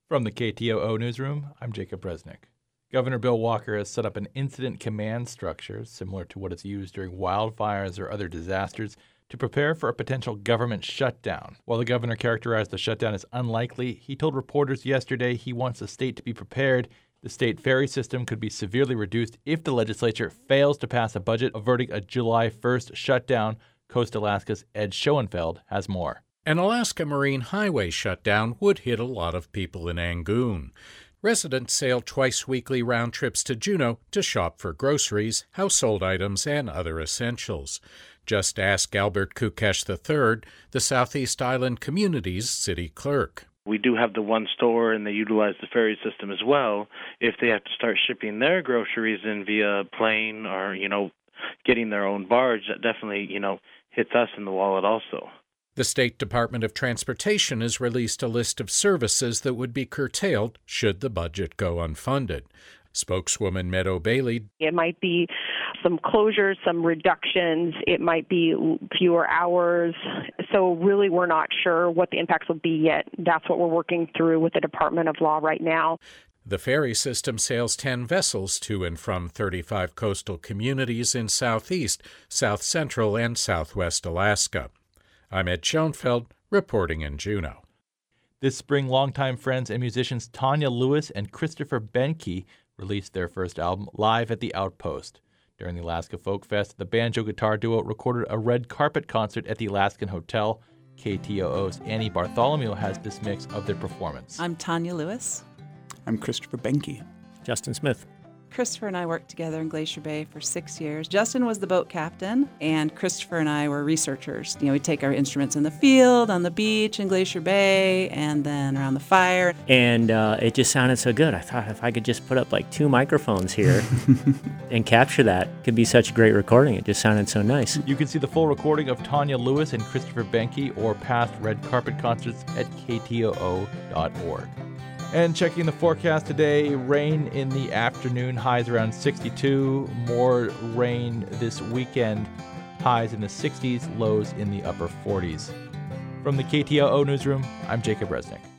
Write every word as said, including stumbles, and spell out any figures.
From the K T O O Newsroom, I'm Jacob Resnick. Governor Bill Walker has set up an incident command structure similar to what is used during wildfires or other disasters to prepare for a potential government shutdown. While the governor characterized the shutdown as unlikely, he told reporters yesterday he wants the state to be prepared. The state ferry system could be severely reduced if the legislature fails to pass a budget, averting a July first shutdown. Coast Alaska's Ed Schoenfeld has more. An Alaska Marine Highway shutdown would hit a lot of people in Angoon. Residents sail twice weekly round trips to Juneau to shop for groceries, household items, and other essentials. Just ask Albert Kukesh the third, the Southeast Island Community's city clerk. We do have the one store, and they utilize the ferry system as well. If they have to start shipping their groceries in via plane or, you know, getting their own barge, that definitely, you know, hits us in the wallet also. The State Department of Transportation has released a list of services that would be curtailed should the budget go unfunded. Spokeswoman Meadow Bailey. It might be some closures, some reductions. It might be fewer hours. So really, we're not sure what the impacts will be yet. That's what we're working through with the Department of Law right now. The ferry system sails ten vessels to and from thirty-five coastal communities in southeast, south central, and southwest Alaska. I'm Ed Schoenfeld, reporting in Juneau. This spring, longtime friends and musicians Tanya Lewis and Christopher Benke released their first album, Live at the Outpost. During the Alaska Folk Fest, the banjo-guitar duo recorded a red carpet concert at the Alaskan Hotel. K T O O's Annie Bartholomew has this mix of their performance. I'm Tanya Lewis. I'm Christopher Benke. Justin Smith. Christopher and I worked together in Glacier Bay for six years. Justin was the boat captain, and Christopher and I were researchers. You know, we'd take our instruments in the field, on the beach in Glacier Bay, and then around the fire. And uh, it just sounded so good. I thought if I could just put up like two microphones here and capture that, it could be such a great recording. It just sounded so nice. You can see the full recording of Tanya Lewis and Christopher Benke or past red carpet concerts at K T O O dot org. And checking the forecast today, rain in the afternoon, highs around sixty-two. More rain this weekend, highs in the sixties, lows in the upper forties. From the K T O O Newsroom, I'm Jacob Resnick.